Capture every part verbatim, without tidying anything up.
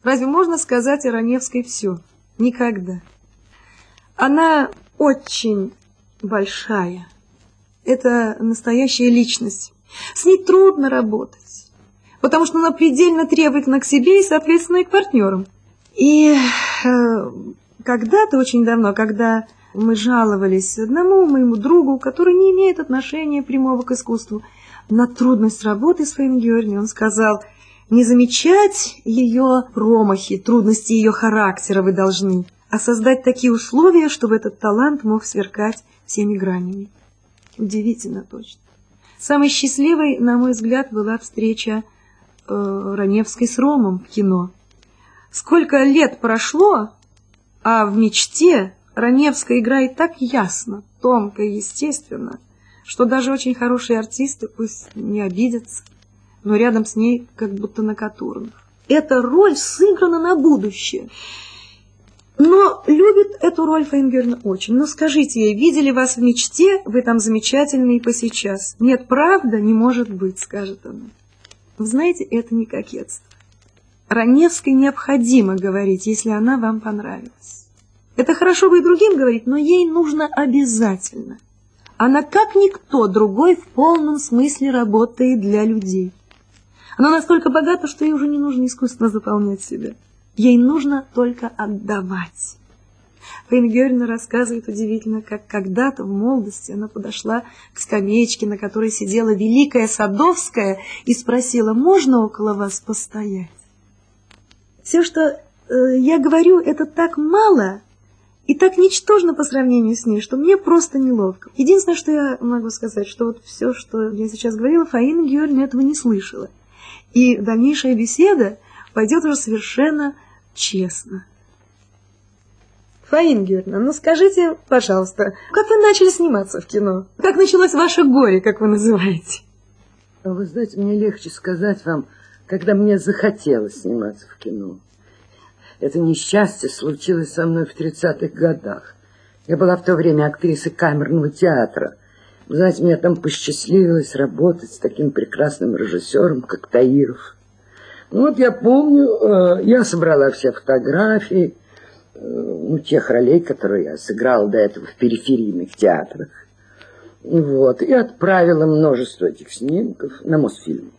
Разве можно сказать о Раневской все? Никогда. Она очень большая. Это настоящая личность. С ней трудно работать, потому что она предельно требовательна к себе и, соответственно, и к партнерам. И э, когда-то, очень давно, когда мы жаловались одному моему другу, который не имеет отношения прямого к искусству, на трудность работы с Фаиной Георгиевной, он сказал: не замечать ее промахи, трудности ее характера вы должны, а создать такие условия, чтобы этот талант мог сверкать всеми гранями. Удивительно точно. Самой счастливой, на мой взгляд, была встреча э, Раневской с Ромом в кино. Сколько лет прошло, а в мечте Раневская играет так ясно, тонко и естественно, что даже очень хорошие артисты, пусть не обидятся, но рядом с ней как будто на катурнах. Эта роль сыграна на будущее. Но любит эту роль Фаина Георгиевна очень. Но скажите ей, видели вас в мечте, вы там замечательные по сейчас. Нет, правда, не может быть, скажет она. Вы знаете, это не кокетство. Раневской необходимо говорить, если она вам понравилась. Это хорошо бы и другим говорить, но ей нужно обязательно. Она, как никто другой, в полном смысле работает для людей. Она настолько богата, что ей уже не нужно искусственно заполнять себя. Ей нужно только отдавать. Фаина Георгиевна рассказывает удивительно, как когда-то в молодости она подошла к скамеечке, на которой сидела великая Садовская, и спросила: можно около вас постоять? Все, что э, я говорю, это так мало и так ничтожно по сравнению с ней, что мне просто неловко. Единственное, что я могу сказать, что вот все, что я сейчас говорила, Фаина Георгиевна этого не слышала. И дальнейшая беседа пойдет уже совершенно честно. Фаина Георгиевна, ну скажите, пожалуйста, как вы начали сниматься в кино? Как началось ваше горе, как вы называете? Вы знаете, мне легче сказать вам, когда мне захотелось сниматься в кино. Это несчастье случилось со мной в тридцатых годах. Я была в то время актрисой камерного театра. Вы знаете, мне там посчастливилось работать с таким прекрасным режиссером, как Таиров. Ну, вот я помню, я собрала все фотографии, ну, тех ролей, которые я сыграла до этого в периферийных театрах. Вот, и отправила множество этих снимков на Мосфильм.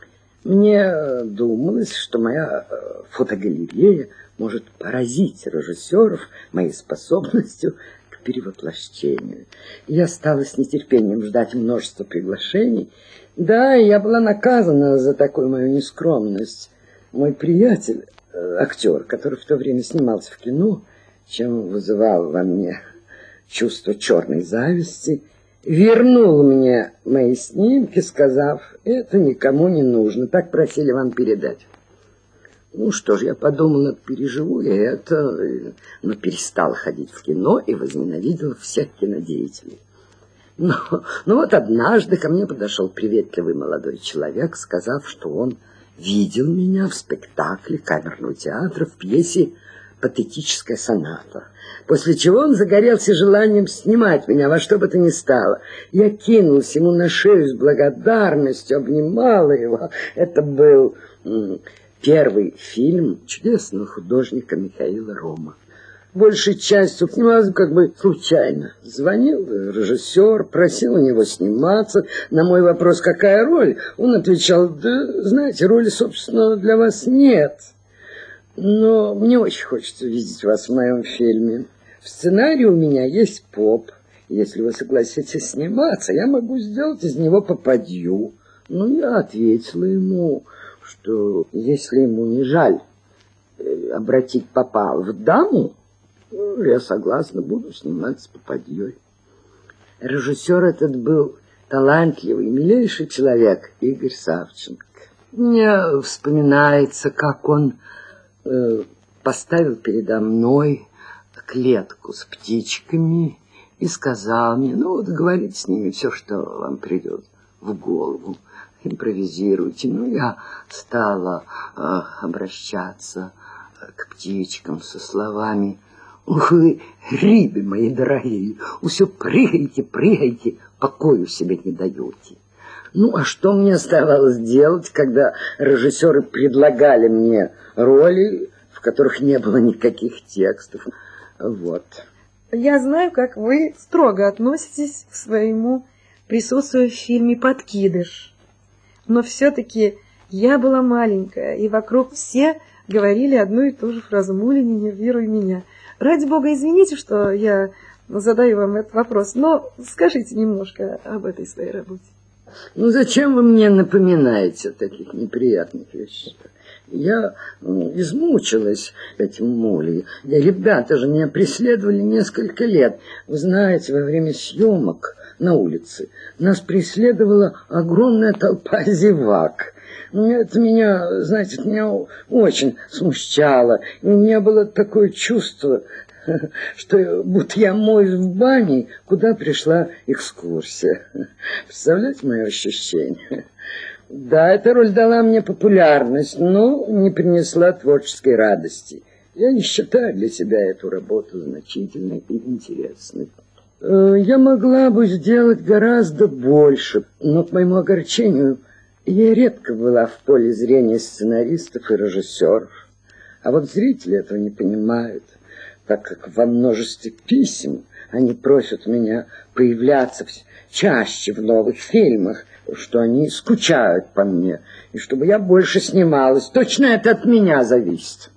Мне думалось, что моя фотогалерея может поразить режиссеров моей способностью к перевоплощению. Я стала с нетерпением ждать множество приглашений. Да, я была наказана за такую мою нескромность. Мой приятель, актер, который в то время снимался в кино, чем вызывал во мне чувство черной зависти, вернул мне мои снимки, сказав: это никому не нужно, так просили вам передать. Ну что ж, я подумала, переживу я это, но перестала ходить в кино и возненавидела всех кинодеятелей. Но, но вот однажды ко мне подошел приветливый молодой человек, сказав, что он видел меня в спектакле камерного театра в пьесе «Патетическая соната», после чего он загорелся желанием снимать меня во что бы то ни стало. Я кинулась ему на шею с благодарностью, обнимала его. Это был первый фильм чудесного художника Михаила Рома. Большей частью снималась как бы случайно. Звонил режиссер, просил у него сниматься. На мой вопрос, какая роль, он отвечал: да, знаете, роли, собственно, для вас нет. Но мне очень хочется видеть вас в моем фильме. В сценарии у меня есть поп. Если вы согласитесь сниматься, я могу сделать из него попадью. Ну, я ответила ему, что если ему не жаль обратить попа в даму, ну, я согласна, буду сниматься попадьей. Режиссер этот был талантливый, милейший человек, Игорь Савченко. Мне вспоминается, как он э, поставил передо мной клетку с птичками и сказал мне: ну вот говорите с ними все, что вам придет в голову, импровизируйте. Ну, я стала э, обращаться к птичкам со словами: ух вы, рыбы мои дорогие, все прыгайте, прыгайте, покою себе не даете. Ну, а что мне оставалось делать, когда режиссеры предлагали мне роли? в которых не было никаких текстов. Вот. Я знаю, как вы строго относитесь к своему присутствию в фильме «Подкидыш». Но все-таки я была маленькая, и вокруг все говорили одну и ту же фразу: «Муля, не нервируй меня». Ради бога, извините, что я задаю вам этот вопрос, но скажите немножко об этой своей работе. Ну, зачем вы мне напоминаете о таких неприятных вещах? Я ну, измучилась этим Мулей. Ребята же меня преследовали несколько лет. Вы знаете, во время съемок на улице нас преследовала огромная толпа зевак. Ну, это меня, знаете, это меня очень смущало. И у меня было такое чувство, что будто я моюсь в бане, куда пришла экскурсия. Представляете мое ощущение? Да, эта роль дала мне популярность, но не принесла творческой радости. Я не считаю для себя эту работу значительной и интересной. Я могла бы сделать гораздо больше, но, к моему огорчению, я редко была в поле зрения сценаристов и режиссеров. А вот зрители этого не понимают, так как во множестве писем они просят меня появляться чаще в новых фильмах, что они скучают по мне, и чтобы я больше снималась. Точно это от меня зависит.